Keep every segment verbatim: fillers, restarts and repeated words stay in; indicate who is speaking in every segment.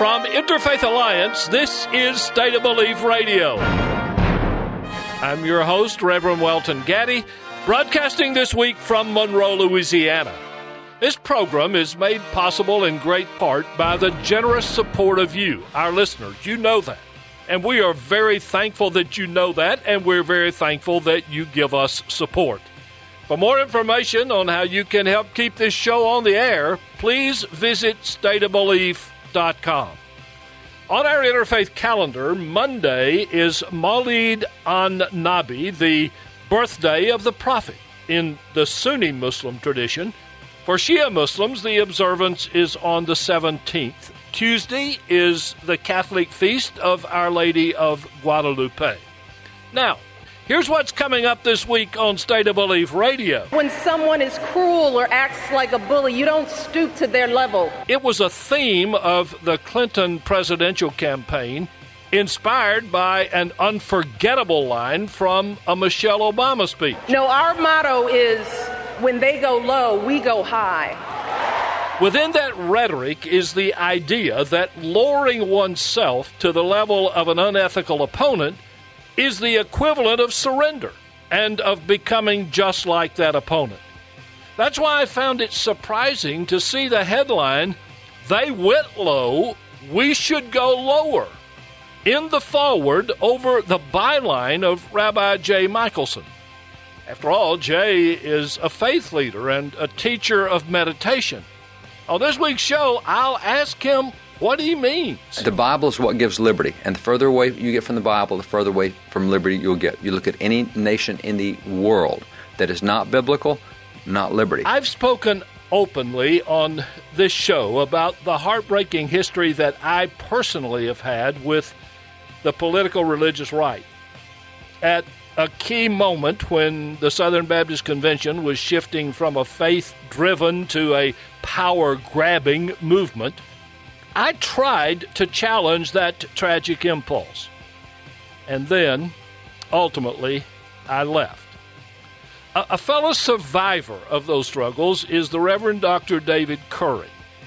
Speaker 1: From Interfaith Alliance, this is State of Belief Radio. I'm your host, Reverend Welton Gaddy, broadcasting this week from Monroe, Louisiana. This program is made possible in great part by the generous support of you, our listeners. You know that. And we are very thankful that you know that, and we're very thankful that you give us support. For more information on how you can help keep this show on the air, please visit state of belief dot com. On our Interfaith calendar, Monday is Maulid an-Nabi, the birthday of the Prophet in the Sunni Muslim tradition. For Shia Muslims, the observance is on the seventeenth. Tuesday is the Catholic feast of Our Lady of Guadalupe. Now, here's what's coming up this week on State of Belief Radio.
Speaker 2: When someone is cruel or acts like a bully, you don't stoop to their level.
Speaker 1: It was a theme of the Clinton presidential campaign, inspired by an unforgettable line from a Michelle Obama speech.
Speaker 2: No, our motto is, when they go low, we go high.
Speaker 1: Within that rhetoric is the idea that lowering oneself to the level of an unethical opponent is the equivalent of surrender and of becoming just like that opponent. That's why I found it surprising to see the headline, "They went low, we should go lower," in the forward over the byline of Rabbi Jay Michaelson. After all, Jay is a faith leader and a teacher of meditation. On this week's show, I'll ask him what he means.
Speaker 3: The Bible is what gives liberty, and the further away you get from the Bible, the further away from liberty you'll get. You look at any nation in the world that is not biblical, not liberty.
Speaker 1: I've spoken openly on this show about the heartbreaking history that I personally have had with the political religious right. At a key moment when the Southern Baptist Convention was shifting from a faith-driven to a power-grabbing movement, I tried to challenge that tragic impulse. And then, ultimately, I left. A, a fellow survivor of those struggles is the Reverend Doctor David Curry.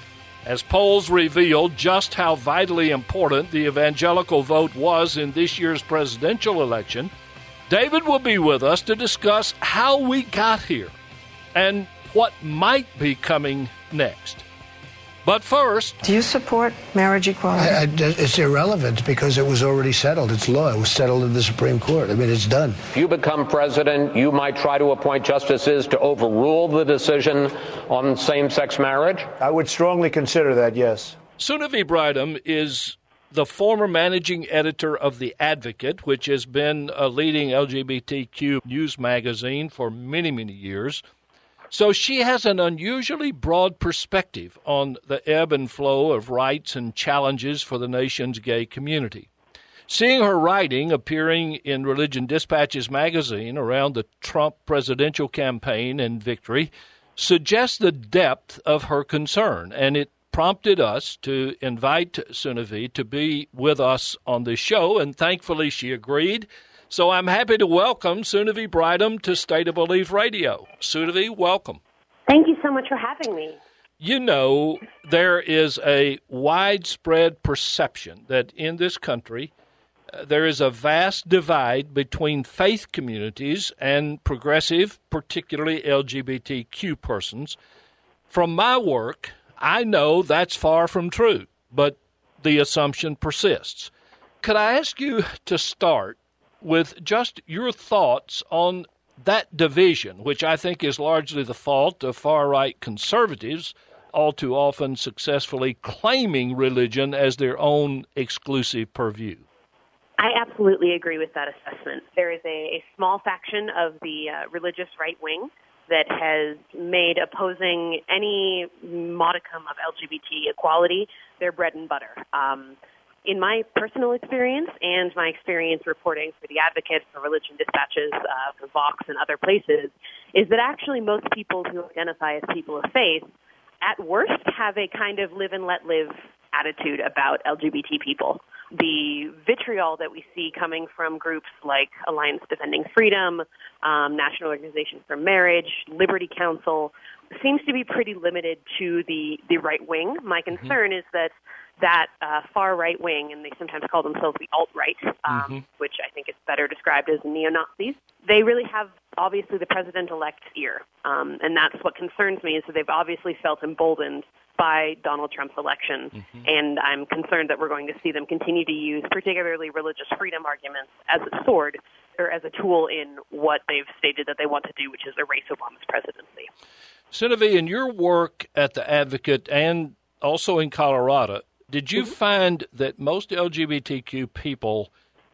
Speaker 1: As polls revealed just how vitally important the evangelical vote was in this year's presidential election, David will be with us to discuss how we got here and what might be coming next. But first...
Speaker 4: Do you support marriage equality?
Speaker 5: I, I, it's irrelevant because it was already settled. It's law. It was settled in the Supreme Court. I mean, it's done.
Speaker 6: If you become president, you might try to appoint justices to overrule the decision on same-sex marriage?
Speaker 5: I would strongly consider that, yes.
Speaker 1: Sunnivi Brydom is the former managing editor of The Advocate, which has been a leading L G B T Q news magazine for many, many years. So she has an unusually broad perspective on the ebb and flow of rights and challenges for the nation's gay community. Seeing her writing appearing in Religion Dispatches magazine around the Trump presidential campaign and victory suggests the depth of her concern, and it prompted us to invite Sunnivi to be with us on this show, and thankfully she agreed. So I'm happy to welcome Sunnivi Brydom to State of Belief Radio. Sunnivi, welcome.
Speaker 7: Thank you so much for having me.
Speaker 1: You know, there is a widespread perception that in this country uh, there is a vast divide between faith communities and progressive, particularly L G B T Q persons. From my work, I know that's far from true, but the assumption persists. Could I ask you to start with just your thoughts on that division, which I think is largely the fault of far-right conservatives, all too often successfully claiming religion as their own exclusive purview?
Speaker 7: I absolutely agree with that assessment. There is a, a small faction of the uh, religious right wing that has made opposing any modicum of L G B T equality their bread and butter. Um, in my personal experience and my experience reporting for The Advocate, for Religion Dispatches, uh, for Vox and other places, is that actually most people who identify as people of faith at worst have a kind of live and let live attitude about L G B T people. The vitriol that we see coming from groups like Alliance Defending Freedom, um, National Organization for Marriage, Liberty Council, seems to be pretty limited to the, the right wing. My concern mm-hmm. is that that uh, far right wing, and they sometimes call themselves the alt-right, um, mm-hmm. which I think is better described as neo-Nazis, they really have, obviously, the president-elect's ear. Um, and that's what concerns me, is that they've obviously felt emboldened by Donald Trump's election. Mm-hmm. And I'm concerned that we're going to see them continue to use particularly religious freedom arguments as a sword or as a tool in what they've stated that they want to do, which is erase Obama's presidency.
Speaker 1: Genevieve, in your work at the Advocate and also in Colorado, did you mm-hmm. find that most L G B T Q people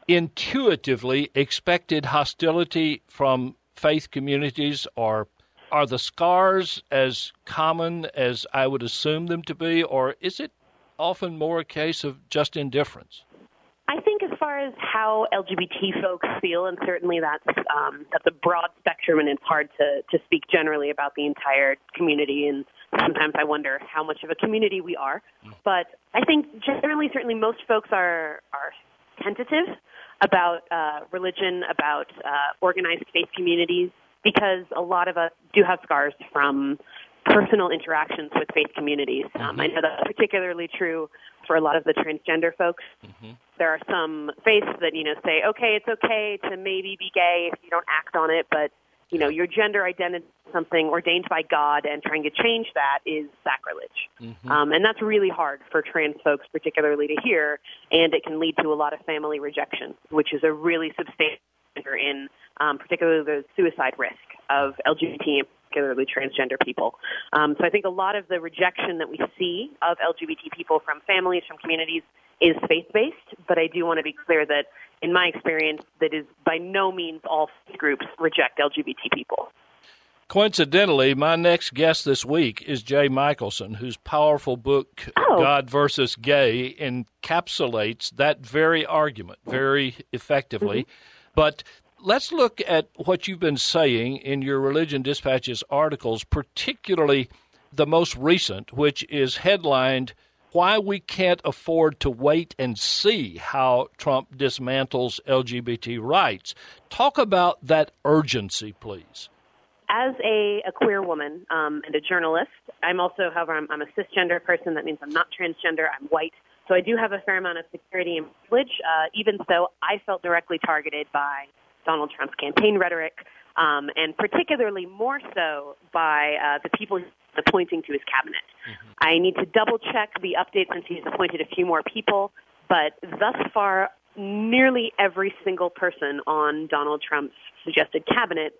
Speaker 1: intuitively expected hostility from faith communities, or are the scars as common as I would assume them to be, or is it often more a case of just indifference?
Speaker 7: I think as far as how L G B T folks feel, and certainly that's um, that's a broad spectrum, and it's hard to, to speak generally about the entire community, and sometimes I wonder how much of a community we are. But I think generally, certainly most folks are, are tentative about uh, religion, about uh, organized faith communities, because a lot of us do have scars from personal interactions with faith communities. Um, mm-hmm. I know that's particularly true for a lot of the transgender folks. Mm-hmm. There are some faiths that, you know, say, okay, it's okay to maybe be gay if you don't act on it, but, you know, your gender identity is something ordained by God, and trying to change that is sacrilege. Mm-hmm. Um, and that's really hard for trans folks particularly to hear, and it can lead to a lot of family rejection, which is a really substantial factor in um, particularly the suicide risk of L G B T, particularly transgender people. Um, so I think a lot of the rejection that we see of L G B T people from families, from communities, is faith-based, but I do want to be clear that, in my experience, that is by no means all faith groups reject L G B T people.
Speaker 1: Coincidentally, my next guest this week is Jay Michaelson, whose powerful book, oh. God versus Gay, encapsulates that very argument very effectively. Mm-hmm. But let's look at what you've been saying in your Religion Dispatches articles, particularly the most recent, which is headlined, Why We Can't Afford to Wait and See How Trump Dismantles L G B T Rights. Talk about that urgency, please.
Speaker 7: As a, a queer woman um, and a journalist, I'm also, however, I'm, I'm a cisgender person. That means I'm not transgender. I'm white. So I do have a fair amount of security and privilege. Uh, even so, I felt directly targeted by Donald Trump's campaign rhetoric, um, and particularly more so by uh, the people he's appointing to his cabinet. Mm-hmm. I need to double-check the update since he's appointed a few more people, but thus far, nearly every single person on Donald Trump's suggested cabinet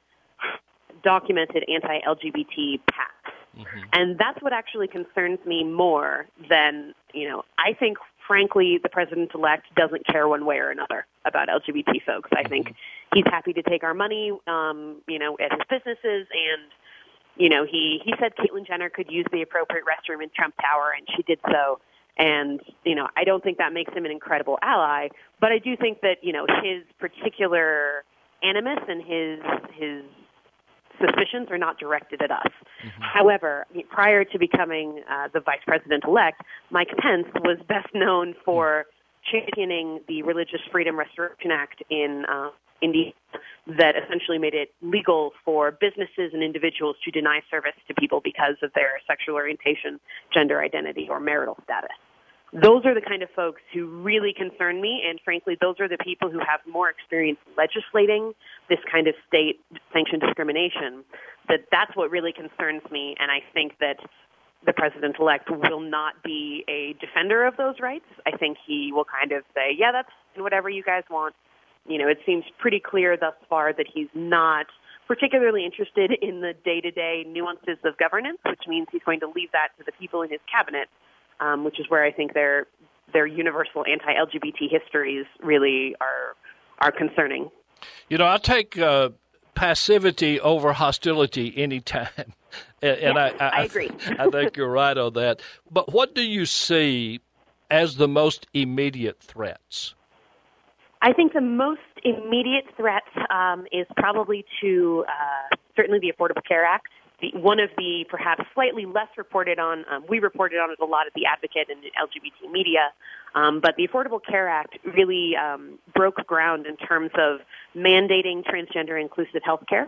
Speaker 7: documented anti-L G B T pacts. Mm-hmm. And that's what actually concerns me more than, you know, I think, frankly, the president-elect doesn't care one way or another about L G B T folks. I think he's happy to take our money, um, you know, at his businesses, and, you know, he, he said Caitlyn Jenner could use the appropriate restroom in Trump Tower, and she did so. And, you know, I don't think that makes him an incredible ally, but I do think that, you know, his particular animus and his his suspicions are not directed at us. Mm-hmm. However, prior to becoming uh, the vice president-elect, Mike Pence was best known for championing the Religious Freedom Restoration Act in uh, Indiana that essentially made it legal for businesses and individuals to deny service to people because of their sexual orientation, gender identity, or marital status. Those are the kind of folks who really concern me, and frankly, those are the people who have more experience legislating this kind of state-sanctioned discrimination. That that's what really concerns me, and I think that the president-elect will not be a defender of those rights. I think he will kind of say, yeah, that's whatever you guys want. You know, it seems pretty clear thus far that he's not particularly interested in the day-to-day nuances of governance, which means he's going to leave that to the people in his cabinet. Um, which is where I think their their universal anti-L G B T histories really are are concerning.
Speaker 1: You know, I take uh, passivity over hostility anytime, and, and
Speaker 7: yes,
Speaker 1: I, I,
Speaker 7: I agree.
Speaker 1: I think you're right on that. But what do you see as the most immediate threats?
Speaker 7: I think the most immediate threat um, is probably to uh, certainly the Affordable Care Act. The, one of the perhaps slightly less reported on, um, we reported on it a lot at The Advocate and L G B T media, um, but the Affordable Care Act really um, broke ground in terms of mandating transgender inclusive health care.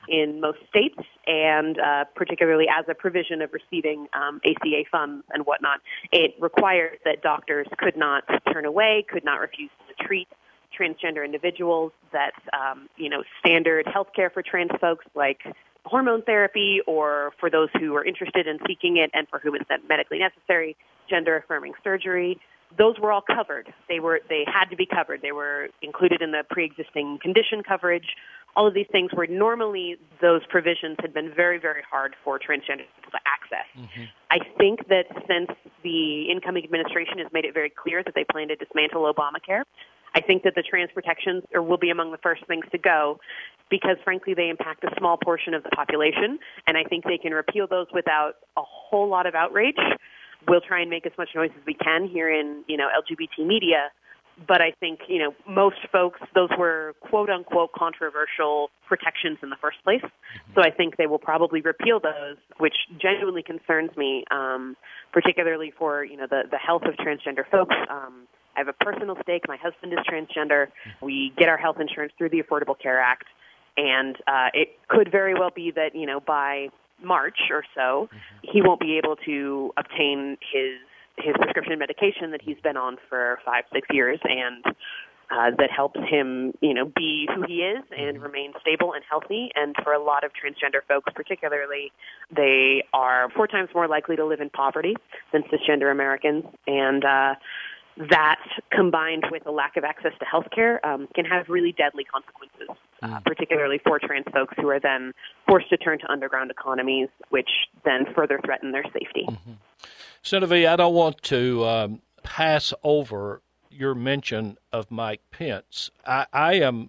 Speaker 7: in most states, and uh, particularly as a provision of receiving um, A C A funds and whatnot, it required that doctors could not turn away, could not refuse to treat transgender individuals, that, um, you know, standard health care for trans folks like hormone therapy, or for those who are interested in seeking it and for whom it's medically necessary, gender-affirming surgery, those were all covered. They were they had to be covered. They were included in the pre-existing condition coverage. All of these things were normally, those provisions had been very, very hard for transgender people to access. Mm-hmm. I think that since the incoming administration has made it very clear that they plan to dismantle Obamacare, I think that the trans protections are, will be among the first things to go, because, frankly, they impact a small portion of the population, and I think they can repeal those without a whole lot of outrage. We'll try and make as much noise as we can here in, you know, L G B T media, but I think, you know, most folks, those were quote-unquote controversial protections in the first place, so I think they will probably repeal those, which genuinely concerns me, um, particularly for, you know, the, the health of transgender folks. Um, I have a personal stake. My husband is transgender. We get our health insurance through the Affordable Care Act, and uh, it could very well be that, you know, by March or so, mm-hmm. he won't be able to obtain his his prescription medication that he's been on for five, six years, and uh, that helps him, you know, be who he is and remain stable and healthy. And for a lot of transgender folks, particularly, they are four times more likely to live in poverty than cisgender Americans, and uh, that, combined with a lack of access to health care, um, can have really deadly consequences, uh, particularly for trans folks who are then forced to turn to underground economies, which then further threaten their safety.
Speaker 1: Mm-hmm. Senator V, I don't want to um, pass over your mention of Mike Pence. I, I am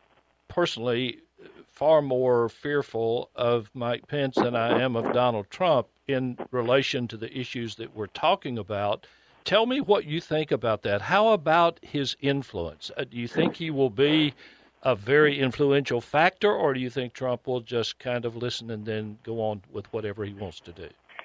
Speaker 1: personally far more fearful of Mike Pence than I am of Donald Trump in relation to the issues that we're talking about. Tell me what you think about that. How about his influence? Uh, do you think he will be a very influential factor, or do you think Trump will just kind of listen and then go on with whatever he wants to do?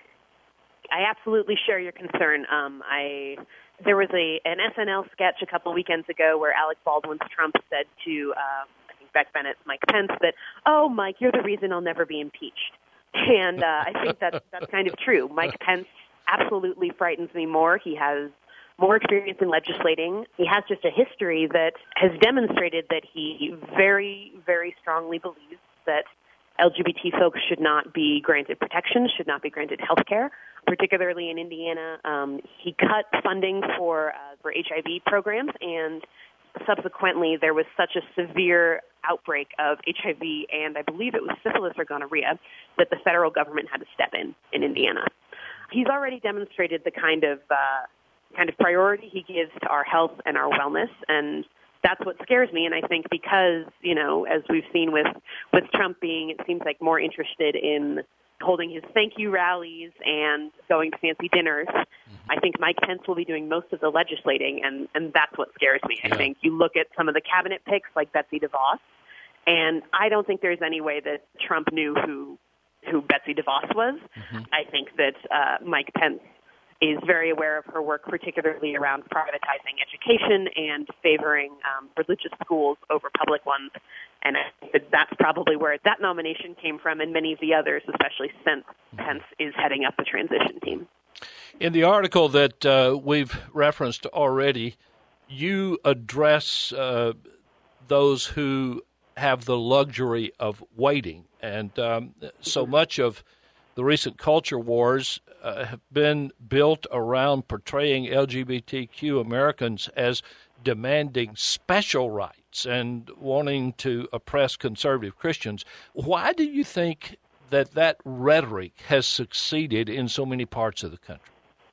Speaker 7: I absolutely share your concern. Um, I there was a an S N L sketch a couple weekends ago where Alec Baldwin's Trump said to uh, I think Beck Bennett's Mike Pence that, "Oh, Mike, you're the reason I'll never be impeached." And uh, I think that's that's kind of true. Mike Pence absolutely frightens me more. He has more experience in legislating. He has just a history that has demonstrated that he very, very strongly believes that L G B T folks should not be granted protection, should not be granted health care. Particularly in Indiana, um, he cut funding for uh, for H I V programs, and subsequently there was such a severe outbreak of H I V and I believe it was syphilis or gonorrhea that the federal government had to step in in Indiana. He's already demonstrated the kind of uh, kind of priority he gives to our health and our wellness, and that's what scares me. And I think because, you know, as we've seen with, with Trump being, it seems like, more interested in holding his thank you rallies and going to fancy dinners, mm-hmm. I think Mike Pence will be doing most of the legislating, and, and that's what scares me. Yeah. I think you look at some of the cabinet picks like Betsy DeVos, and I don't think there's any way that Trump knew who who Betsy DeVos was. Mm-hmm. I think that uh, Mike Pence is very aware of her work, particularly around privatizing education and favoring um, religious schools over public ones. And I think that that's probably where that nomination came from, and many of the others, especially since Pence is heading up the transition team.
Speaker 1: In the article that uh, we've referenced already, you address uh, those who have the luxury of waiting. And um, so much of the recent culture wars uh, have been built around portraying L G B T Q Americans as demanding special rights and wanting to oppress conservative Christians. Why do you think that that rhetoric has succeeded in so many parts of the country?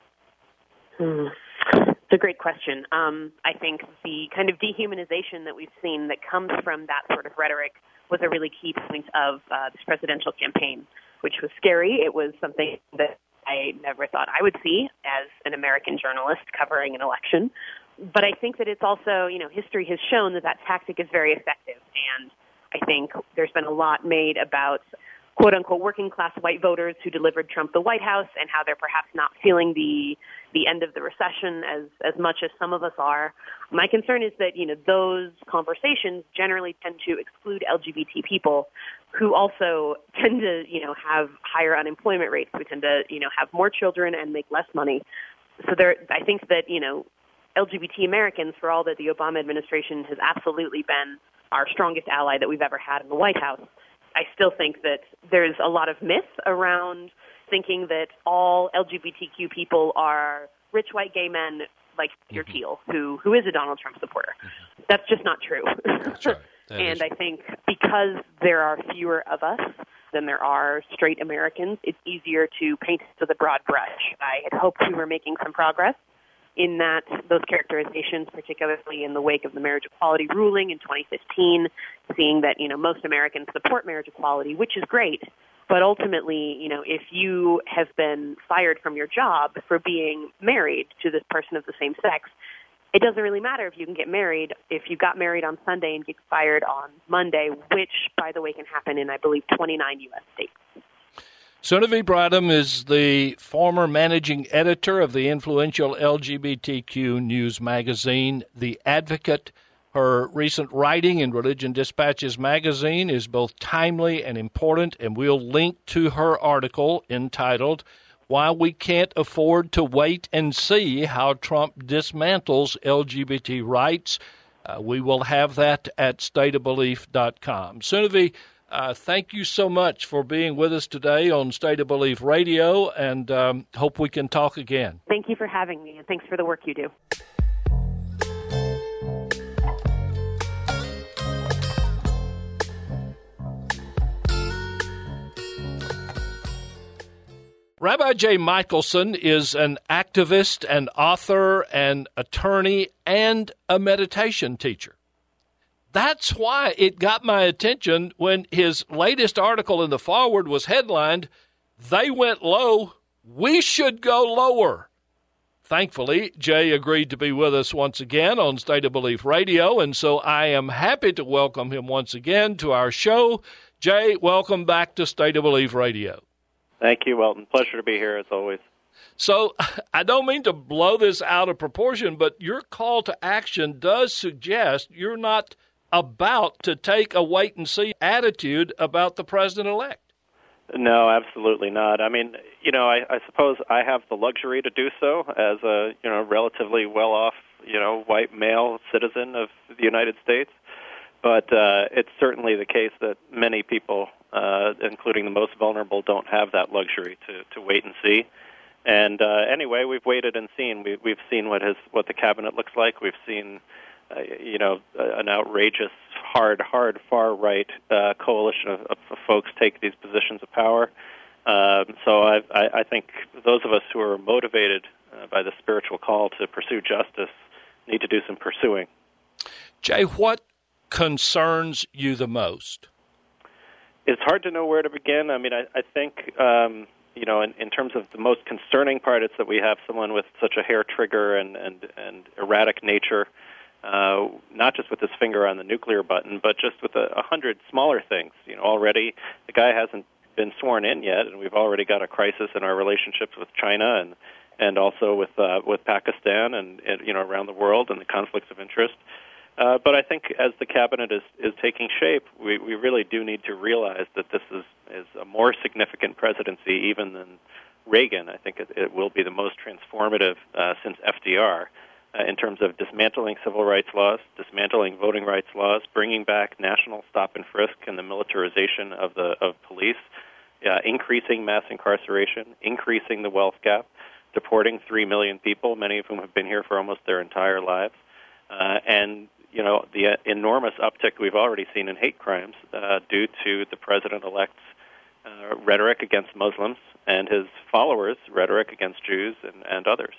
Speaker 7: Hmm. It's a great question. Um, I think the kind of dehumanization that we've seen that comes from that sort of rhetoric was a really key point of uh, this presidential campaign, which was scary. It was something that I never thought I would see as an American journalist covering an election. But I think that it's also, you know, history has shown that that tactic is very effective. And I think there's been a lot made about quote-unquote working-class white voters who delivered Trump the White House and how they're perhaps not feeling the the end of the recession as, as much as some of us are. My concern is that, you know, those conversations generally tend to exclude L G B T people who also tend to, you know, have higher unemployment rates. We tend to, you know, have more children and make less money. So there, I think that, you know, L G B T Americans, for all that the Obama administration has absolutely been our strongest ally that we've ever had in the White House, I still think that there's a lot of myth around thinking that all L G B T Q people are rich white gay men like Peter mm-hmm. Thiel, who who is a Donald Trump supporter. Mm-hmm. That's just not true.
Speaker 1: That's right. That
Speaker 7: and
Speaker 1: is.
Speaker 7: I think because there are fewer of us than there are straight Americans, it's easier to paint with a broad brush. I had hoped we were making some progress in that those characterizations, particularly in the wake of the marriage equality ruling in twenty fifteen, seeing that, you know, most Americans support marriage equality, which is great. But ultimately, you know, if you have been fired from your job for being married to this person of the same sex, it doesn't really matter if you can get married. If you got married on Sunday and get fired on Monday, which, by the way, can happen in, I believe, twenty-nine U S states.
Speaker 1: Sunnivi Bradham is the former managing editor of the influential L G B T Q news magazine, The Advocate. Her recent writing in Religion Dispatches magazine is both timely and important, and we'll link to her article entitled, Why We Can't Afford to Wait and See How Trump Dismantles L G B T Rights. Uh, we will have that at state of belief dot com. Sunnivi, uh, thank you so much for being with us today on State of Belief Radio, and um, hope we can talk again.
Speaker 7: Thank you for having me, and thanks for the work you do.
Speaker 1: Rabbi Jay Michaelson is an activist, an author, an attorney, and a meditation teacher. That's why it got my attention when his latest article in the foreword was headlined, They Went Low, We Should Go Lower. Thankfully, Jay agreed to be with us once again on State of Belief Radio, and so I am happy to welcome him once again to our show. Jay, welcome back to State of Belief Radio.
Speaker 8: Thank you, Welton. Pleasure to be here, as always.
Speaker 1: So I don't mean to blow this out of proportion, but your call to action does suggest you're not about to take a wait-and-see attitude about the president-elect.
Speaker 8: No, absolutely not. I mean, you know, I, I suppose I have the luxury to do so as a, you know, relatively well-off, you know, white male citizen of the United States. But uh, it's certainly the case that many people, uh, including the most vulnerable, don't have that luxury to, to wait and see. And uh, anyway, we've waited and seen. We, we've seen what his what the cabinet looks like. We've seen, uh, you know, an outrageous, hard, hard, far-right uh, coalition of, of folks take these positions of power. Um, so I, I, I think those of us who are motivated uh, by the spiritual call to pursue justice need to do some pursuing.
Speaker 1: Jay, what concerns you the most?
Speaker 8: It's hard to know where to begin. I mean, I, I think, um, you know, in, in terms of the most concerning part, it's that we have someone with such a hair trigger and, and, and erratic nature, uh, not just with his finger on the nuclear button, but just with a, a hundred smaller things. You know, already the guy hasn't been sworn in yet, and we've already got a crisis in our relationships with China and, and also with uh, with Pakistan and, and, you know, around the world and the conflicts of interest. Uh, but I think as the cabinet is, is taking shape, we, we really do need to realize that this is, is a more significant presidency even than Reagan. I think it, it will be the most transformative uh, since F D R uh, in terms of dismantling civil rights laws, dismantling voting rights laws, bringing back national stop and frisk and the militarization of the of police, uh, increasing mass incarceration, increasing the wealth gap, deporting three million people, many of whom have been here for almost their entire lives, uh, and you know, the uh, enormous uptick we've already seen in hate crimes uh, due to the president-elect's uh, rhetoric against Muslims and his followers' rhetoric against Jews and, and others.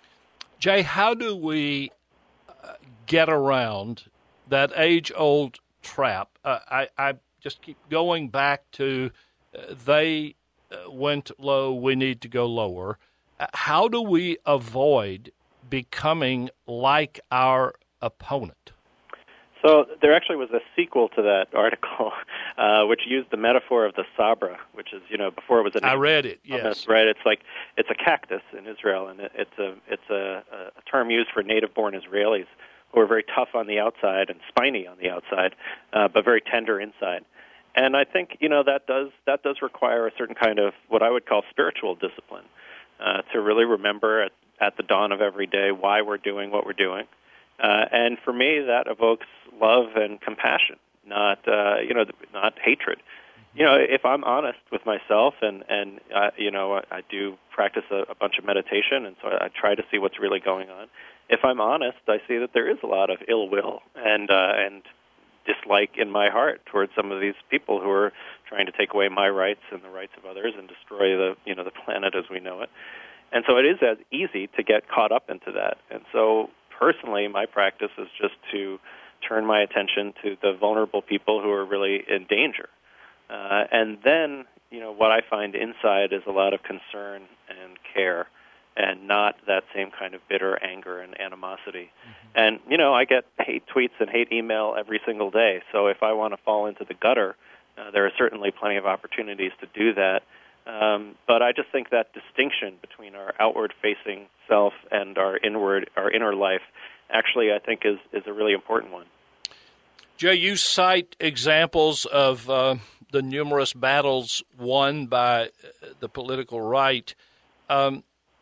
Speaker 1: Jay, how do we uh, get around that age-old trap? Uh, I, I just keep going back to uh, they uh, went low, we need to go lower. Uh, how do we avoid becoming like our opponent?
Speaker 8: So there actually was a sequel to that article, uh, which used the metaphor of the sabra, which is, you know, before it was a...
Speaker 1: I read it, yes.
Speaker 8: Right, it's like, it's a cactus in Israel, and it's a it's a, a term used for native-born Israelis who are very tough on the outside and spiny on the outside, uh, but very tender inside. And I think, you know, that does that does require a certain kind of what I would call spiritual discipline, uh, to really remember at, at the dawn of every day why we're doing what we're doing. Uh, and for me, that evokes love and compassion, not uh, you know, not hatred. You know, if I'm honest with myself, and and uh, you know, I, I do practice a, a bunch of meditation, and so I, I try to see what's really going on. If I'm honest, I see that there is a lot of ill will and uh, and dislike in my heart towards some of these people who are trying to take away my rights and the rights of others and destroy the you know the planet as we know it. And so it is as easy to get caught up into that. And so personally, my practice is just to turn my attention to the vulnerable people who are really in danger. Uh, and then, you know, what I find inside is a lot of concern and care, and not that same kind of bitter anger and animosity. Mm-hmm. And, you know, I get hate tweets and hate email every single day. So if I want to fall into the gutter, uh, there are certainly plenty of opportunities to do that. Um, but I just think that distinction between our outward-facing self and our inward, our inner life, actually, I think is is a really important one.
Speaker 1: Jay, you cite examples of uh, the numerous battles won by the political right. Um,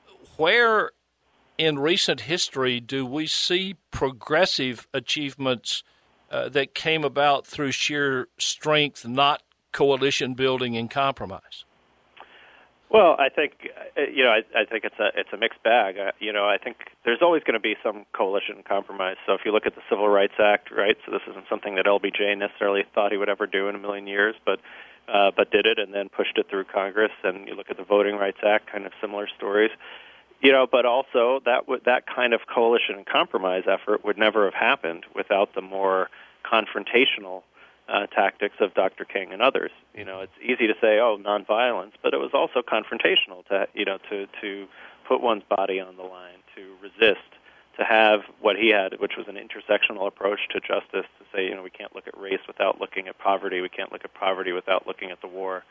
Speaker 1: where in recent history do we see progressive achievements uh, that came about through sheer strength, not coalition building and compromise?
Speaker 8: Well, I think you know. I, I think it's a it's a mixed bag. Uh, you know, I think there's always going to be some coalition compromise. So if you look at the Civil Rights Act, right? So this isn't something that L B J necessarily thought he would ever do in a million years, but uh, but did it and then pushed it through Congress. And you look at the Voting Rights Act, kind of similar stories. You know, but also that w- that kind of coalition and compromise effort would never have happened without the more confrontational Uh, tactics of Doctor King and others. You know, it's easy to say, oh, nonviolence, but it was also confrontational to, you know, to, to put one's body on the line, to resist, to have what he had, which was an intersectional approach to justice, to say, you know, we can't look at race without looking at poverty, we can't look at poverty without looking at the war.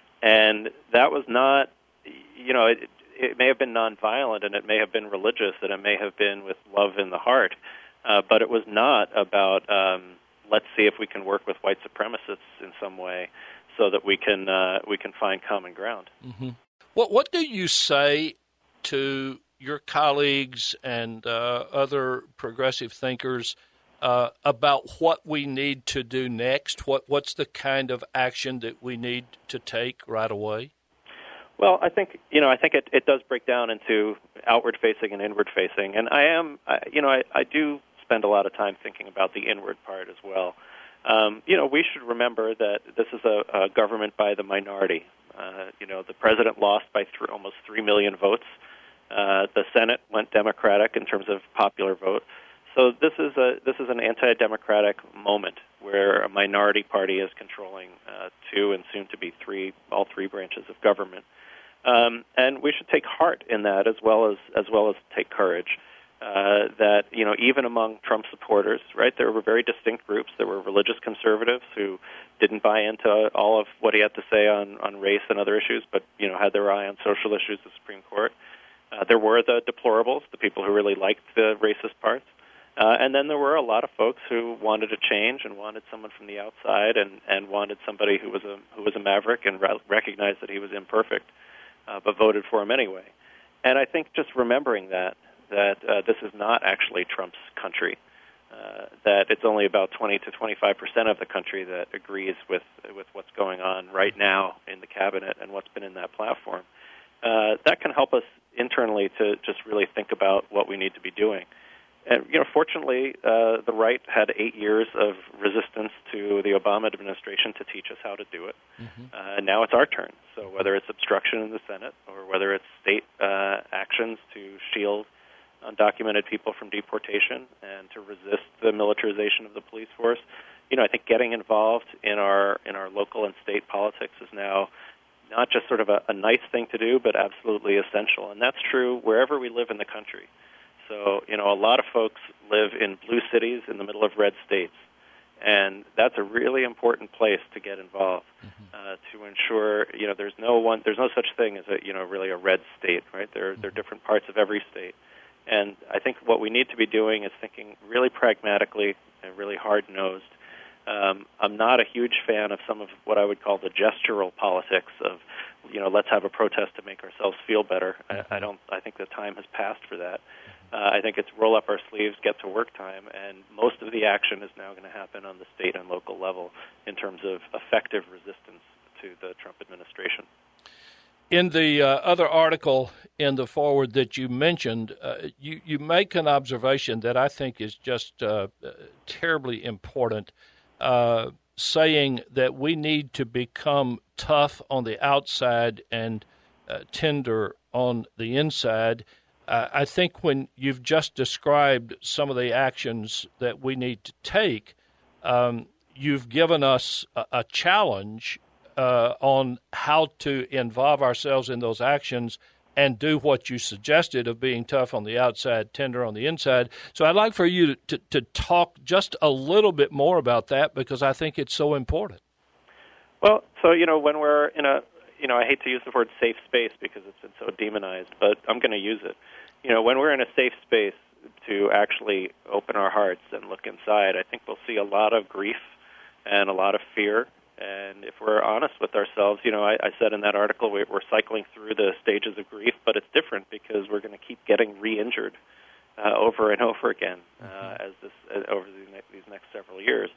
Speaker 8: And that was not, you know, it, it may have been nonviolent and it may have been religious and it may have been with love in the heart, uh, but it was not about um, let's see if we can work with white supremacists in some way so that we can uh, we can find common ground.
Speaker 1: Mm-hmm. What what do you say to your colleagues and uh, other progressive thinkers uh, about what we need to do next? What what's the kind of action that we need to take right away?
Speaker 8: Well, I think you know I think it, it does break down into outward facing and inward facing, and I am I, you know I, I do. spend a lot of time thinking about the inward part as well. Um, you know, we should remember that this is a, a government by the minority. Uh, you know, the president lost by th- almost three million votes. Uh, the Senate went Democratic in terms of popular vote. So this is a this is an anti-democratic moment where a minority party is controlling uh, two and soon to be three, all three branches of government. Um, and we should take heart in that as well as as well as take courage. Uh, that, you know, even among Trump supporters, right, there were very distinct groups. There were religious conservatives who didn't buy into all of what he had to say on, on race and other issues, but, you know, had their eye on social issues, the Supreme Court. Uh, there were the deplorables, the people who really liked the racist parts. Uh, and then there were a lot of folks who wanted a change and wanted someone from the outside and, and wanted somebody who was a who was a maverick and re- recognized that he was imperfect, uh, but voted for him anyway. And I think just remembering that, that uh, this is not actually Trump's country, uh, that it's only about twenty to twenty-five percent of the country that agrees with with what's going on right now in the cabinet and what's been in that platform. Uh, that can help us internally to just really think about what we need to be doing. And, you know, fortunately, uh, the right had eight years of resistance to the Obama administration to teach us how to do it. Mm-hmm. Uh, and now it's our turn. So whether it's obstruction in the Senate or whether it's state uh, actions to shield undocumented people from deportation and to resist the militarization of the police force, you know, I think getting involved in our in our local and state politics is now not just sort of a, a nice thing to do, but absolutely essential. And that's true wherever we live in the country. So, you know, a lot of folks live in blue cities in the middle of red states. And that's a really important place to get involved, mm-hmm. uh, to ensure, you know, there's no one, there's no such thing as a, you know, really a red state, right? There, mm-hmm. there are different parts of every state. And I think what we need to be doing is thinking really pragmatically and really hard-nosed. Um, I'm not a huge fan of some of what I would call the gestural politics of, you know, let's have a protest to make ourselves feel better. I, I don't. I think the time has passed for that. Uh, I think it's roll up our sleeves, get to work time, and most of the action is now going to happen on the state and local level in terms of effective resistance to the Trump administration.
Speaker 1: In the uh, other article in the forward that you mentioned, uh, you, you make an observation that I think is just uh, terribly important, uh, saying that we need to become tough on the outside and uh, tender on the inside. Uh, I think when you've just described some of the actions that we need to take, um, you've given us a, a challenge Uh, on how to involve ourselves in those actions and do what you suggested of being tough on the outside, tender on the inside. So I'd like for you to, to, to talk just a little bit more about that, because I think it's so important.
Speaker 8: Well, so, you know, when we're in a, you know, I hate to use the word safe space because it's been so demonized, but I'm going to use it. You know, when we're in a safe space to actually open our hearts and look inside, I think we'll see a lot of grief and a lot of fear. And if we're honest with ourselves, you know, I, I said in that article we, we're cycling through the stages of grief, but it's different because we're going to keep getting re-injured uh, over and over again uh, as this uh, over these next, these next several years.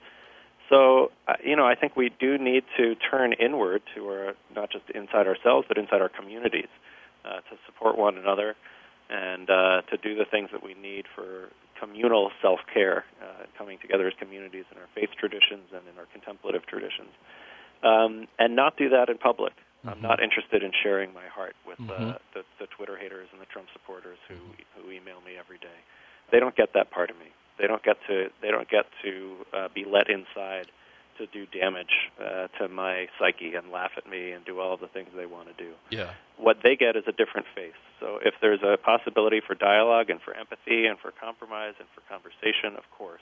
Speaker 8: So, uh, you know, I think we do need to turn inward to our, not just inside ourselves, but inside our communities uh, to support one another and uh, to do the things that we need for communal self-care, uh, coming together as communities in our faith traditions and in our contemplative traditions, um, and not do that in public. Mm-hmm. I'm not interested in sharing my heart with mm-hmm. uh, the, the Twitter haters and the Trump supporters who who email me every day. They don't get that part of me. They don't get to they don't get to uh, be let inside to do damage uh, to my psyche and laugh at me and do all of the things they want to do.
Speaker 1: Yeah.
Speaker 8: What they get is a different face. So if there's a possibility for dialogue and for empathy and for compromise and for conversation, of course.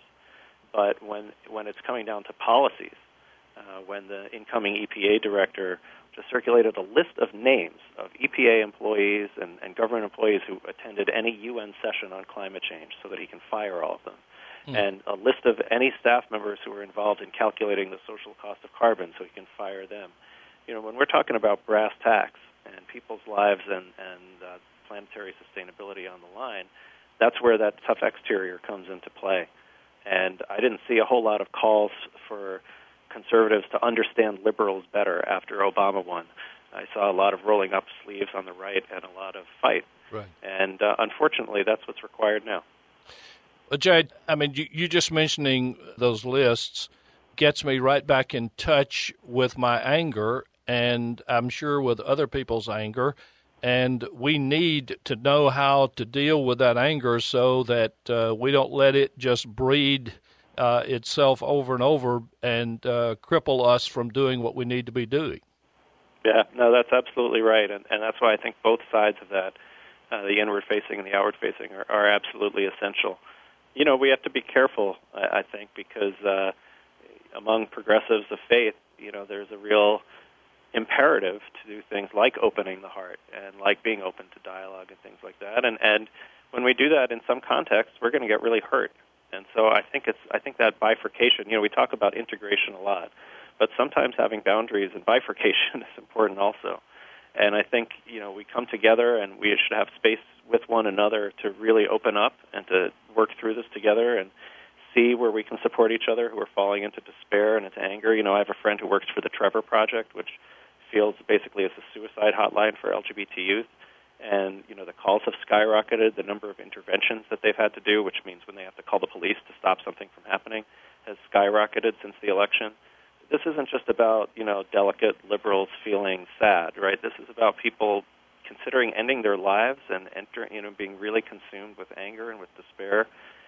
Speaker 8: But when when it's coming down to policies, uh, when the incoming E P A director just circulated a list of names of E P A employees and, and government employees who attended any U N session on climate change so that he can fire all of them, mm. and a list of any staff members who were involved in calculating the social cost of carbon so he can fire them. You know, when we're talking about brass tacks and people's lives and, and uh, planetary sustainability on the line, that's where that tough exterior comes into play. And I didn't see a whole lot of calls for conservatives to understand liberals better after Obama won. I saw a lot of rolling up sleeves on the right and a lot of fight.
Speaker 1: Right.
Speaker 8: And uh, unfortunately, that's what's required now.
Speaker 1: Well, Jay, I mean, you, you just mentioning those lists gets me right back in touch with my anger, and I'm sure with other people's anger. And we need to know how to deal with that anger so that uh, we don't let it just breed uh, itself over and over and uh, cripple us from doing what we need to be doing.
Speaker 8: Yeah, no, that's absolutely right. And, and that's why I think both sides of that, uh, the inward-facing and the outward-facing, are, are absolutely essential. You know, we have to be careful, I, I think, because uh, among progressives of faith, you know, there's a real imperative to do things like opening the heart and like being open to dialogue and things like that. And and when we do that in some contexts, we're going to get really hurt. And so I think it's I think that bifurcation, you know, we talk about integration a lot, but sometimes having boundaries and bifurcation is important also. And I think, you know, we come together and we should have space with one another to really open up and to work through this together and see where we can support each other who are falling into despair and into anger. You know, I have a friend who works for the Trevor Project, which feels basically as a suicide hotline for L G B T youth. And, you know, the calls have skyrocketed. The number of interventions that they've had to do, which means when they have to call the police to stop something from happening, has skyrocketed since the election. This isn't just about, you know, delicate liberals feeling sad, right? This is about people considering ending their lives and entering, you know, being really consumed with anger and with despair.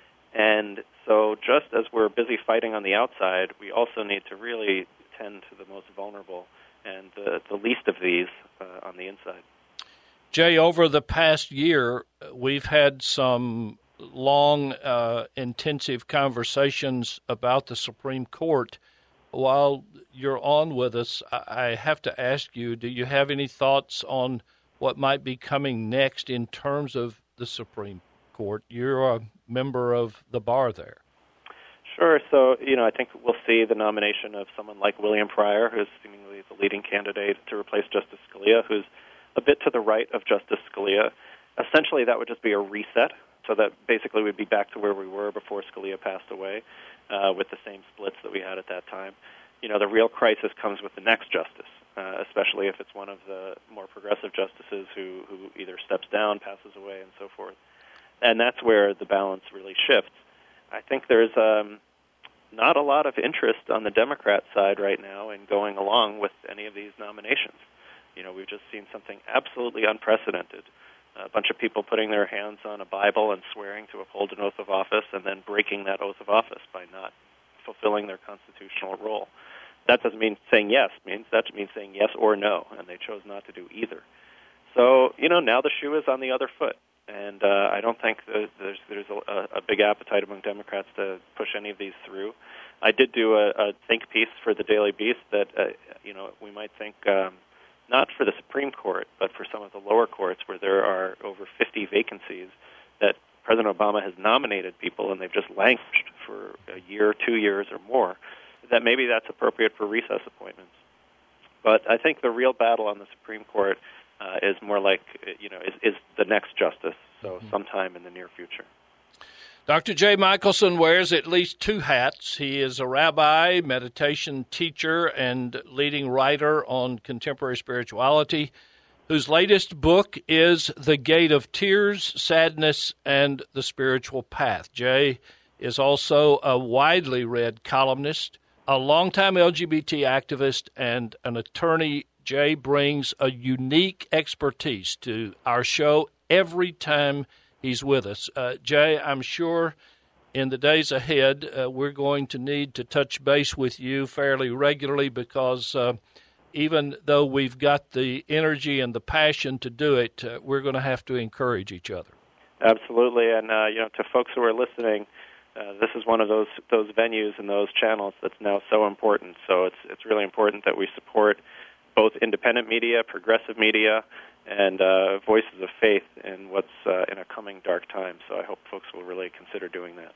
Speaker 8: And so just as we're busy fighting on the outside, we also need to really tend to the most vulnerable and the, the least of these uh, on the inside.
Speaker 1: Jay, over the past year, we've had some long, uh, intensive conversations about the Supreme Court. While you're on with us, I have to ask you, do you have any thoughts on what might be coming next in terms of the Supreme Court? You're a member of the bar there.
Speaker 8: Sure. So, you know, I think we'll see the nomination of someone like William Pryor, who's seemingly the leading candidate to replace Justice Scalia, who's a bit to the right of Justice Scalia. Essentially, that would just be a reset, so that basically we'd be back to where we were before Scalia passed away, uh, with the same splits that we had at that time. You know, the real crisis comes with the next justice, uh, especially if it's one of the more progressive justices who, who either steps down, passes away, and so forth. And that's where the balance really shifts. I think there's um, not a lot of interest on the Democrat side right now in going along with any of these nominations. You know, we've just seen something absolutely unprecedented. A bunch of people putting their hands on a Bible and swearing to uphold an oath of office and then breaking that oath of office by not fulfilling their constitutional role. That doesn't mean saying yes. It means that means saying yes or no, and they chose not to do either. So, you know, now the shoe is on the other foot, and uh, I don't think there's there's, there's a, a big appetite among Democrats to push any of these through. I did do a, a think piece for the Daily Beast that, uh, you know, we might think um, not for the Supreme Court, but for some of the lower courts where there are over fifty vacancies that President Obama has nominated people and they've just languished for a year, two years, or more, that maybe that's appropriate for recess appointments. But I think the real battle on the Supreme Court uh, is more like, you know, is, is the next justice, so mm-hmm. sometime in the near future.
Speaker 1: Doctor Jay Michaelson wears at least two hats. He is a rabbi, meditation teacher, and leading writer on contemporary spirituality, whose latest book is The Gate of Tears, Sadness, and the Spiritual Path. Jay is also a widely read columnist, a longtime L G B T activist, and an attorney. Jay brings a unique expertise to our show every time he's with us. Uh, Jay, I'm sure in the days ahead uh, we're going to need to touch base with you fairly regularly because uh, even though we've got the energy and the passion to do it, uh, we're going to have to encourage each other.
Speaker 8: Absolutely, and uh, you know, to folks who are listening, uh, this is one of those those venues and those channels that's now so important. So it's it's really important that we support both independent media, progressive media, and uh, voices of faith in what's uh, in a coming dark time. So I hope folks will really consider doing that.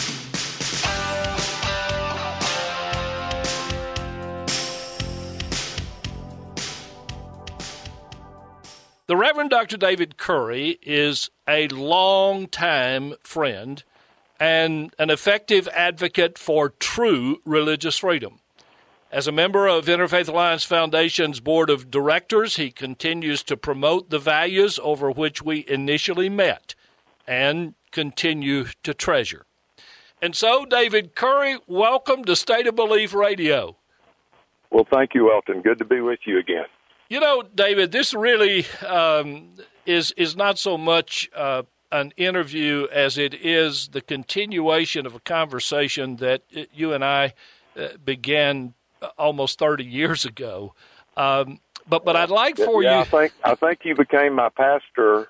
Speaker 1: The Reverend Doctor David Curry is a longtime friend and an effective advocate for true religious freedom. As a member of Interfaith Alliance Foundation's board of directors, he continues to promote the values over which we initially met and continue to treasure. And so, David Curry, welcome to State of Belief Radio.
Speaker 9: Well, thank you, Elton. Good to be with you again.
Speaker 1: You know, David, this really um, is is not so much uh, an interview as it is the continuation of a conversation that you and I uh, began almost thirty years ago. Um, but but I'd like for
Speaker 9: yeah,
Speaker 1: you...
Speaker 9: I think, I think you became my pastor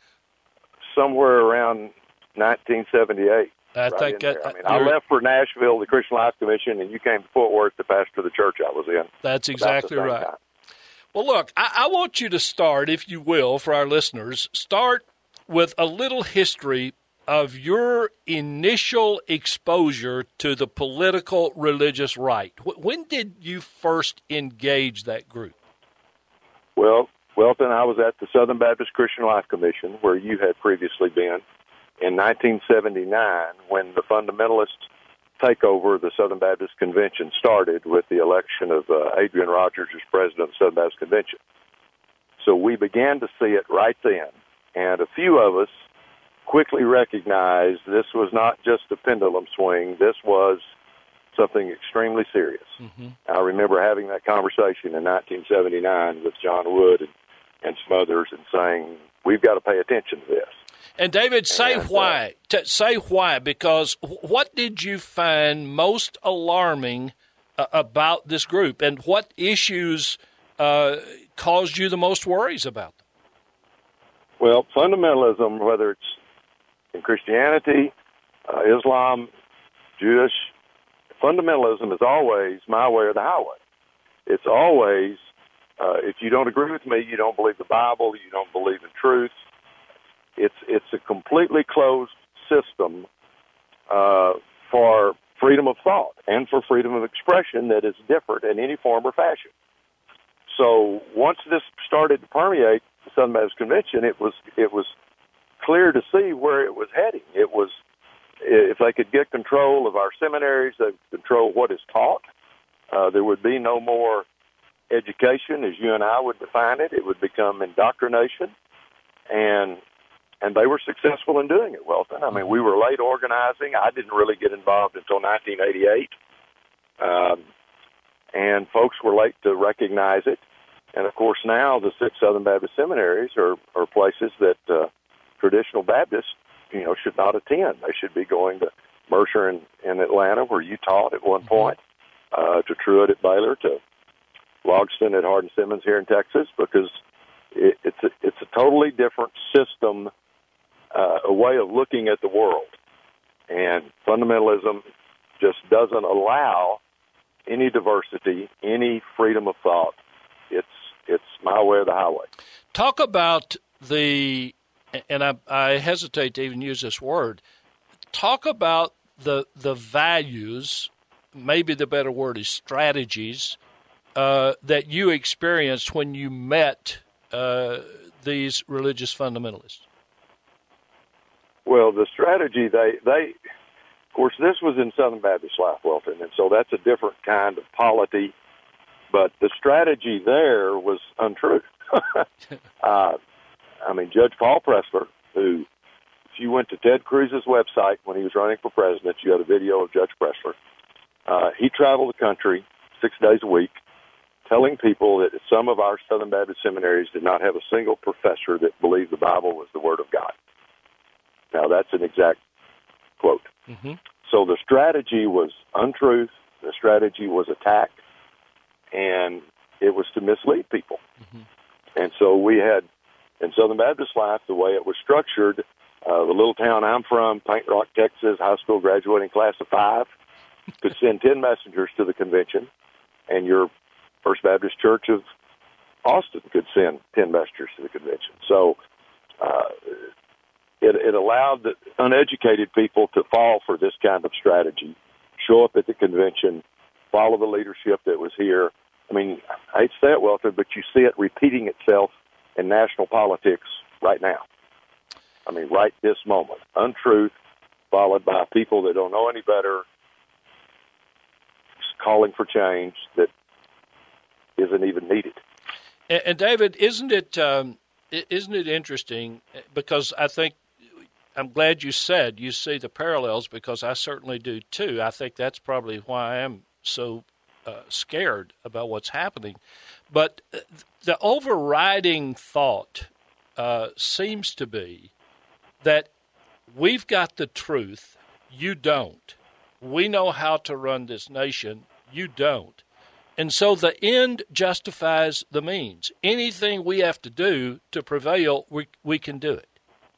Speaker 9: somewhere around nineteen seventy-eight.
Speaker 1: I
Speaker 9: right
Speaker 1: think
Speaker 9: I, I mean, I left for Nashville, the Christian Life Commission, and you came to Fort Worth to pastor the church I was in.
Speaker 1: That's exactly right.
Speaker 9: Time.
Speaker 1: Well, look, I, I want you to start, if you will, for our listeners, start with a little history of your initial exposure to the political religious right. When did you first engage that group?
Speaker 9: Well, Welton, I was at the Southern Baptist Christian Life Commission, where you had previously been, in nineteen seventy-nine, when the fundamentalist takeover of the Southern Baptist Convention started with the election of uh, Adrian Rogers as president of the Southern Baptist Convention. So we began to see it right then, and a few of us quickly recognized this was not just a pendulum swing. This was something extremely serious. Mm-hmm. I remember having that conversation in nineteen seventy-nine with John Wood and, and some others and saying, we've got to pay attention to this.
Speaker 1: And, David, say
Speaker 9: and,
Speaker 1: why.
Speaker 9: Uh,
Speaker 1: T- say why, because what did you find most alarming uh, about this group, and what issues uh, caused you the most worries about them?
Speaker 9: Well, fundamentalism, whether it's in Christianity, uh, Islam, Jewish, fundamentalism is always my way or the highway. It's always, uh, if you don't agree with me, you don't believe the Bible, you don't believe in truth. It's it's a completely closed system uh, for freedom of thought and for freedom of expression that is different in any form or fashion. So once this started to permeate the Southern Baptist Convention, it was it was clear to see where it was heading. It was, if they could get control of our seminaries, they could control what is taught. Uh, there would be no more education, as you and I would define it. It would become indoctrination, and and they were successful in doing it, Welton. I mean, we were late organizing. I didn't really get involved until nineteen eighty-eight, um, and folks were late to recognize it. And, of course, now the six Southern Baptist seminaries are, are places that uh, traditional Baptists, you know, should not attend. They should be going to Mercer in, in Atlanta, where you taught at one point, uh, to Truett at Baylor, to Logston at Hardin-Simmons here in Texas, because it, it's a, it's a totally different system, uh, a way of looking at the world. And fundamentalism just doesn't allow any diversity, any freedom of thought. It's it's my way or the highway.
Speaker 1: Talk about the, and I, I hesitate to even use this word, talk about the the values, maybe the better word is strategies, uh, that you experienced when you met uh, these religious fundamentalists.
Speaker 9: Well, the strategy, they, they, of course, this was in Southern Baptist life, Welton, and so that's a different kind of polity. But the strategy there was untrue. uh, I mean, Judge Paul Pressler, who, if you went to Ted Cruz's website when he was running for president, you had a video of Judge Pressler. Uh, he traveled the country six days a week telling people that some of our Southern Baptist seminaries did not have a single professor that believed the Bible was the Word of God. Now, that's an exact quote. Mm-hmm. So the strategy was untruth. The strategy was attack. And it was to mislead people. Mm-hmm. And so we had, in Southern Baptist life, the way it was structured, uh, the little town I'm from, Paint Rock, Texas, high school graduating class of five, could send ten messengers to the convention, and your First Baptist Church of Austin could send ten messengers to the convention. So uh, it, it allowed the uneducated people to fall for this kind of strategy, show up at the convention, follow the leadership that was here. I mean, I hate to say it, Welton, but you see it repeating itself in national politics right now. I mean, right this moment. Untruth followed by people that don't know any better, calling for change that isn't even needed.
Speaker 1: And, and David, isn't it um, isn't it interesting? Because I think I'm glad you said you see the parallels, because I certainly do too. I think that's probably why I am so uh, scared about what's happening. But the overriding thought uh, seems to be that we've got the truth, you don't. We know how to run this nation, you don't. And so the end justifies the means. Anything we have to do to prevail, we we can do it.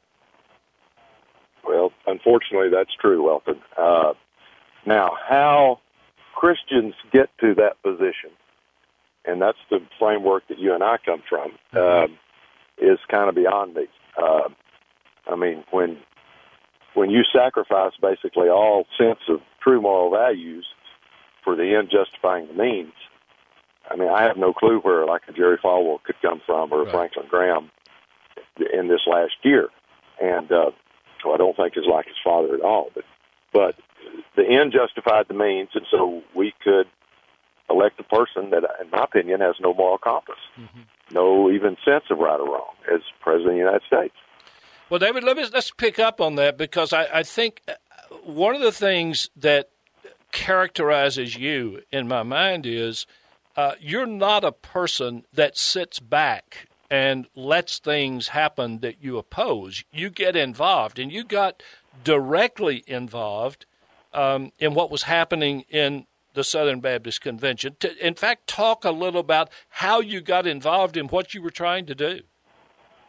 Speaker 9: Well, unfortunately, that's true, Welton. Uh, now, how Christians get to that position, and that's the framework that you and I come from, uh, is kind of beyond me. Uh, I mean, when when you sacrifice basically all sense of true moral values for the end justifying the means, I mean, I have no clue where like a Jerry Falwell could come from, or a right. Franklin Graham in this last year. And uh, well, I don't think is like his father at all. But but the end justified the means, and so we could elect a person that, in my opinion, has no moral compass, mm-hmm. no even sense of right or wrong as President of the United States.
Speaker 1: Well, David, let me, let's pick up on that, because I, I think one of the things that characterizes you in my mind is uh, you're not a person that sits back and lets things happen that you oppose. You get involved, and you got directly involved um, in what was happening in the Southern Baptist Convention. To, in fact, talk a little about how you got involved in what you were trying to do.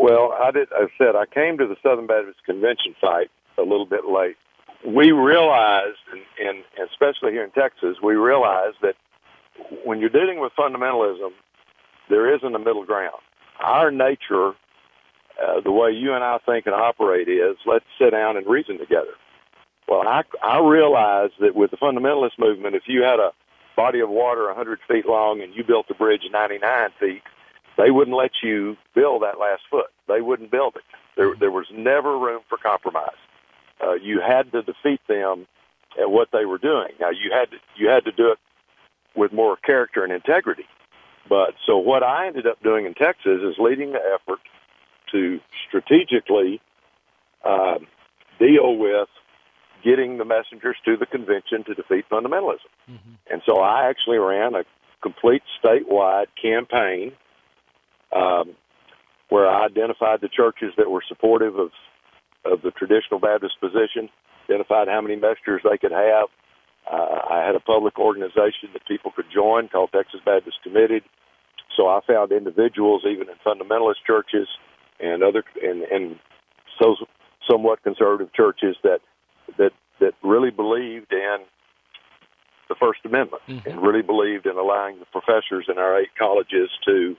Speaker 9: Well, I did. I said I came to the Southern Baptist Convention site a little bit late. We realized, and, and especially here in Texas, we realized that when you're dealing with fundamentalism, there isn't a middle ground. Our nature, uh, the way you and I think and operate is, let's sit down and reason together. Well, I, I realized that with the fundamentalist movement, if you had a body of water one hundred feet long and you built a bridge ninety-nine feet, they wouldn't let you build that last foot. They wouldn't build it. There, there was never room for compromise. Uh, you had to defeat them at what they were doing. Now, you had to, you had to do it with more character and integrity. But so what I ended up doing in Texas is leading the effort to strategically uh, deal with getting the messengers to the convention to defeat fundamentalism. Mm-hmm. And so I actually ran a complete statewide campaign um, where I identified the churches that were supportive of, of the traditional Baptist position, identified how many messengers they could have. Uh, I had a public organization that people could join called Texas Baptist Committed. So I found individuals, even in fundamentalist churches and other and, and so somewhat conservative churches, that that that really believed in the First Amendment mm-hmm. and really believed in allowing the professors in our eight colleges to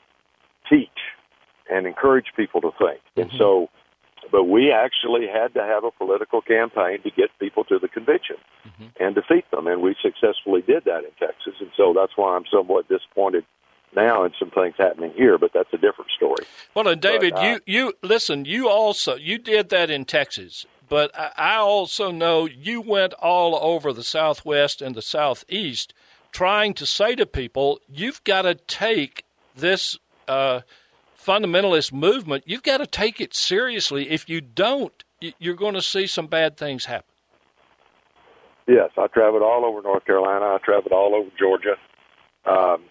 Speaker 9: teach and encourage people to think. Mm-hmm. And so, but we actually had to have a political campaign to get people to the convention mm-hmm. and defeat them, and we successfully did that in Texas. And so that's why I'm somewhat disappointed now in some things happening here, but that's a different story.
Speaker 1: Well, and David,
Speaker 9: but, uh,
Speaker 1: you, you listen, you also, you did that in Texas, but I, I also know you went all over the Southwest and the Southeast trying to say to people, you've got to take this uh, fundamentalist movement, you've got to take it seriously. If you don't, you're going to see some bad things happen.
Speaker 9: Yes, I traveled all over North Carolina. I traveled all over Georgia. Um,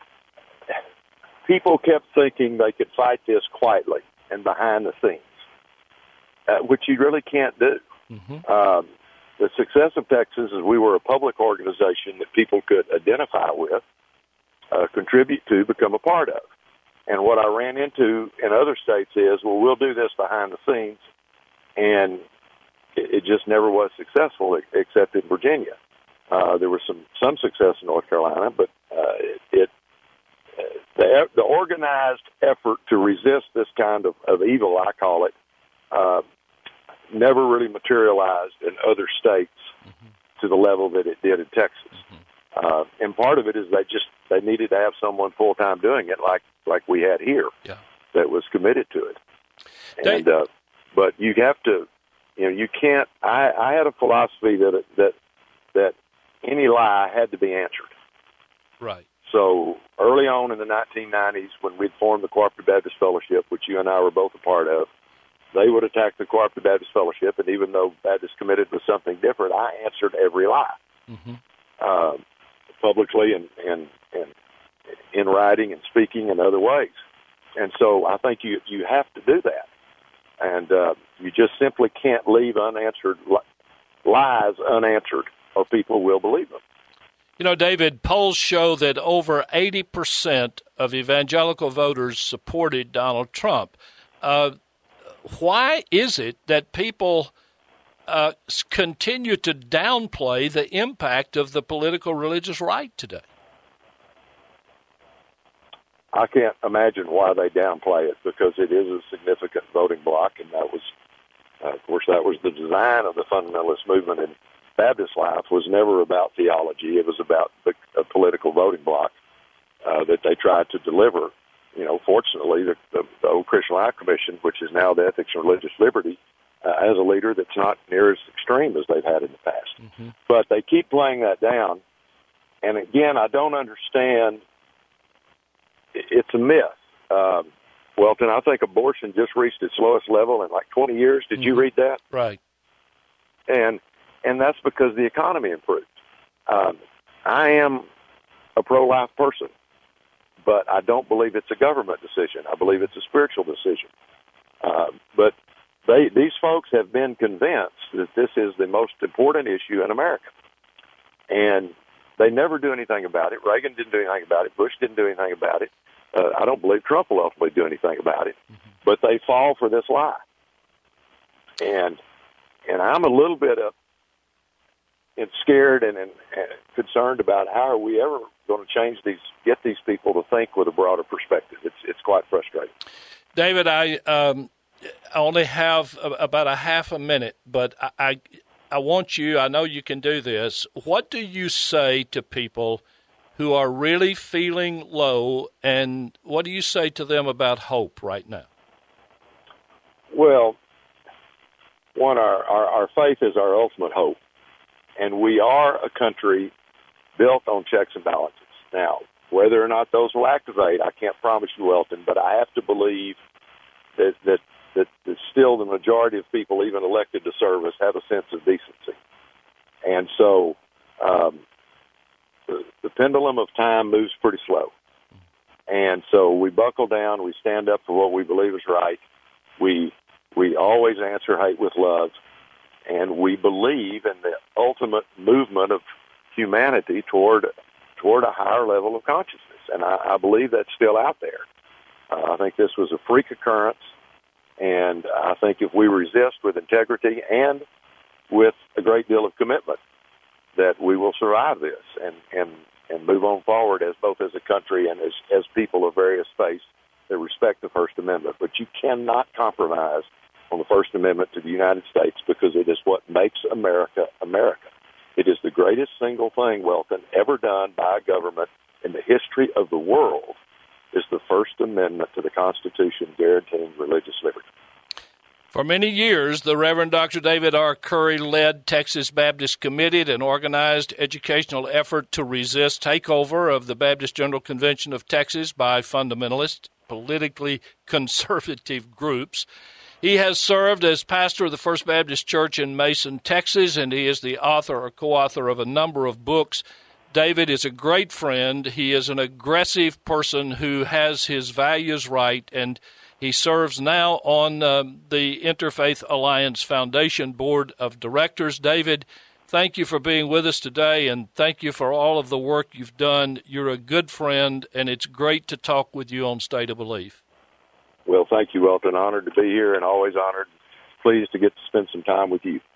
Speaker 9: people kept thinking they could fight this quietly and behind the scenes, uh, which you really can't do. Mm-hmm. Um, the success of Texas is we were a public organization that people could identify with, uh, contribute to, become a part of. And what I ran into in other states is, well, we'll do this behind the scenes, and it, it just never was successful, except in Virginia. Uh, there was some, some success in North Carolina, but uh, it, it The, the organized effort to resist this kind of, of evil, I call it, uh, never really materialized in other states mm-hmm. to the level that it did in Texas. Mm-hmm. Uh, and part of it is they just they needed to have someone full time doing it, like like we had here,
Speaker 1: yeah.
Speaker 9: that was committed to it.
Speaker 1: They,
Speaker 9: and uh, but you have to, you know, you can't. I, I had a philosophy that that that any lie had to be answered.
Speaker 1: Right.
Speaker 9: So early on in the nineteen nineties, when we'd formed the Cooperative Baptist Fellowship, which you and I were both a part of, they would attack the Cooperative Baptist Fellowship, and even though Baptist Committed was something different, I answered every lie, mm-hmm. uh, publicly and, and, and in writing and speaking in other ways. And so I think you, you have to do that. And uh, you just simply can't leave unanswered li- lies unanswered, or people will believe them.
Speaker 1: You know, David, polls show that over eighty percent of evangelical voters supported Donald Trump. Uh, why is it that people uh, continue to downplay the impact of the political religious right today?
Speaker 9: I can't imagine why they downplay it, because it is a significant voting bloc, and that was, uh, of course, that was the design of the fundamentalist movement in Baptist life. Was never about theology. It was about the a political voting bloc uh, that they tried to deliver. You know, fortunately, the, the, the old Christian Life Commission, which is now the Ethics and Religious Liberty, uh, has a leader that's not near as extreme as they've had in the past. Mm-hmm. But they keep playing that down. And again, I don't understand. It's a myth. Um, Welton, I think abortion just reached its lowest level in like twenty years. Did mm-hmm. you read that?
Speaker 1: Right.
Speaker 9: And and that's because the economy improved. Um, I am a pro-life person, but I don't believe it's a government decision. I believe it's a spiritual decision. Uh, but they, these folks have been convinced that this is the most important issue in America. And they never do anything about it. Reagan didn't do anything about it. Bush didn't do anything about it. Uh, I don't believe Trump will ultimately do anything about it. Mm-hmm. but they fall for this lie. And and I'm a little bit uh, and scared and, and, and concerned about how are we ever going to change these, get these people to think with a broader perspective. It's it's quite frustrating.
Speaker 1: David, I um, only have a, about a half a minute, but I, I I want you, I know you can do this. What do you say to people who are really feeling low, and what do you say to them about hope right now?
Speaker 9: Well, one, our, our, our faith is our ultimate hope, and we are a country built on checks and balances. Now, whether or not those will activate, I can't promise you, Welton, but I have to believe that, that That, that still the majority of people, even elected to service, have a sense of decency. And so um, the, the pendulum of time moves pretty slow. And so we buckle down, we stand up for what we believe is right. We we always answer hate with love. And we believe in the ultimate movement of humanity toward toward a higher level of consciousness. And I, I believe that's still out there. Uh, I think this was a freak occurrence. And I think if we resist with integrity and with a great deal of commitment, that we will survive this and, and, and move on forward as both as a country and as, as people of various faiths that respect the First Amendment. But you cannot compromise on the First Amendment to the United States because it is what makes America America. It is the greatest single thing, Welton, ever done by a government in the history of the world, is the First Amendment to the Constitution guaranteeing religious liberty.
Speaker 1: For many years, the Reverend Doctor David R. Curry led Texas Baptist Committee, an organized educational effort to resist takeover of the Baptist General Convention of Texas by fundamentalist, politically conservative groups. He has served as pastor of the First Baptist Church in Mason, Texas, and he is the author or co-author of a number of books. David is a great friend. He is an aggressive person who has his values right, and he serves now on um, the Interfaith Alliance Foundation Board of Directors. David, thank you for being with us today, and thank you for all of the work you've done. You're a good friend, and it's great to talk with you on State of Belief.
Speaker 9: Well, thank you, Welton. Honored to be here and always honored, pleased to get to spend some time with you.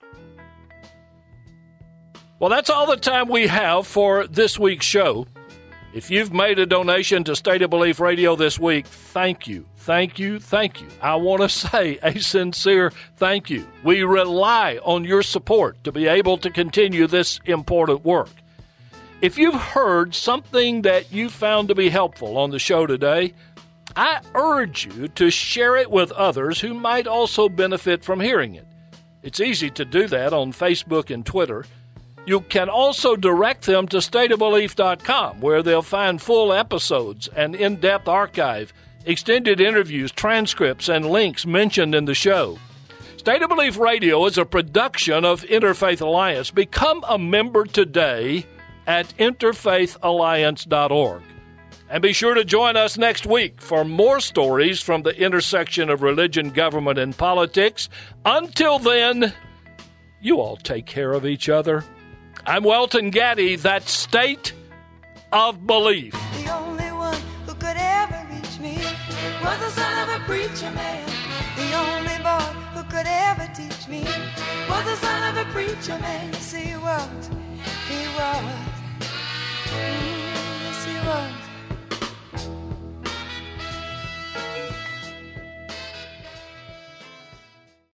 Speaker 1: Well, that's all the time we have for this week's show. If you've made a donation to State of Belief Radio this week, thank you, thank you, thank you. I want to say a sincere thank you. We rely on your support to be able to continue this important work. If you've heard something that you found to be helpful on the show today, I urge you to share it with others who might also benefit from hearing it. It's easy to do that on Facebook and Twitter. You can also direct them to state of belief dot com, where they'll find full episodes, an in-depth archive, extended interviews, transcripts, and links mentioned in the show. State of Belief Radio is a production of Interfaith Alliance. Become a member today at interfaith alliance dot org. And be sure to join us next week for more stories from the intersection of religion, government, and politics. Until then, you all take care of each other. I'm Welton Gaddy, that's State of Belief.
Speaker 10: The only one who could ever reach me was the son of a preacher man. The only boy who could ever teach me was the son of a preacher man. See, he was, he was